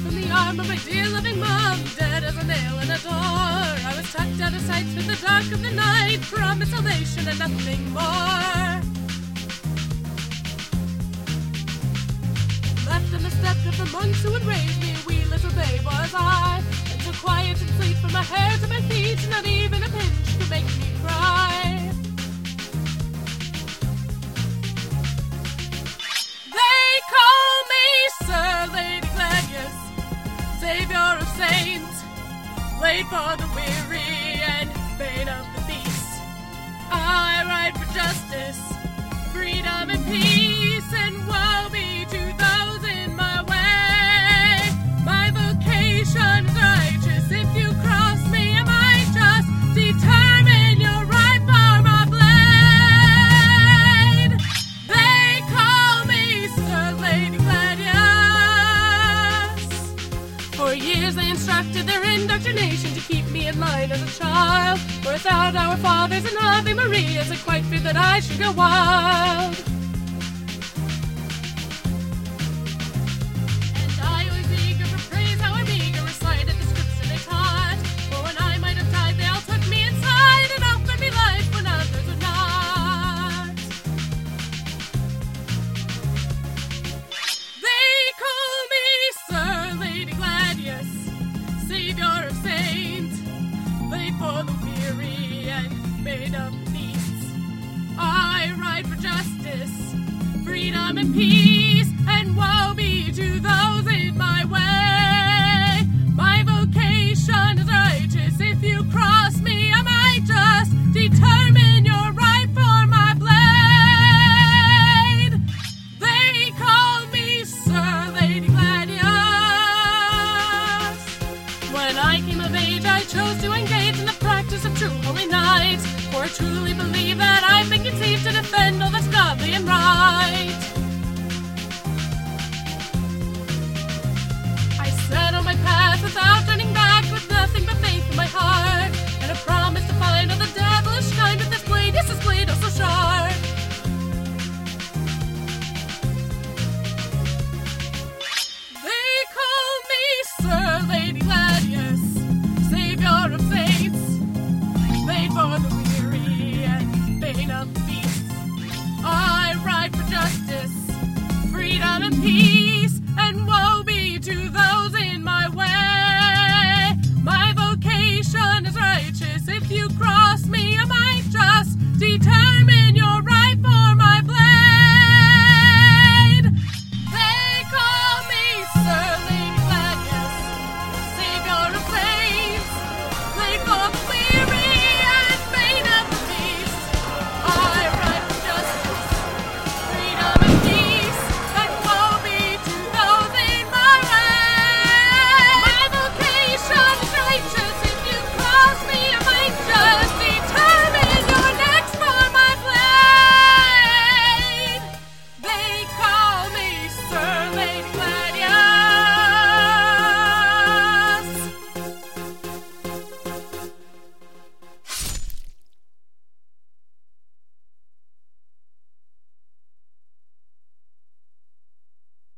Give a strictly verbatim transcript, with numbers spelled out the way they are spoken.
from the arm of my dear loving mom, dead as a nail in a door. I was tucked out of sight through the dark of the night, promised salvation and nothing more. Left on the step of the monks who had raised me, a wee little babe was I, and so quiet and sweet from my hair to my feet, not even a pinch could make me cry. They call me Sir Lady Gladius, savior of saints, laid for the weary and bane of the beast. I ride for justice, freedom and peace, and woe be to those in my way. My vocation is righteous. If you cross me, I might just determine your right for my blade. They call me Sir Lady Gladius. For years they instructed their indoctrination to keep me in line as a child. For without our fathers and Ave Marias, I quite feared that I should go wild. And I always eager for praise, how I'm eager recited the scripture they taught. For when I might have died, they all took me inside and offered me life when others would not. They call me Sir Lady Gladius, savior of saints, laid for the weary and made of beasts. I ride for justice, freedom and peace, and woe be to those in my way. My vocation is righteous. If you cross me, I might just determine your right for my blade. They call me Sir Lady Gladius. When I came of age, I chose to engage in the practice of true holy nights, for I truly believe that